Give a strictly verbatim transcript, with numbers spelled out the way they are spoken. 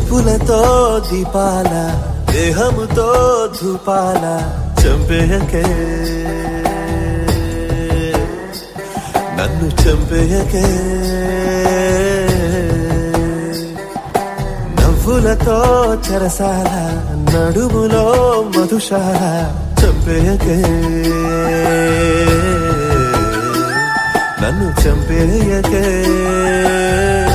చూపులతో దీపాల దేహముతో ధూపాల చంపేయకే నన్ను చంపేయకే నవ్వులతో చెరసాల నడుములో మధుశాల చంపేయకే నన్ను చంపేయకే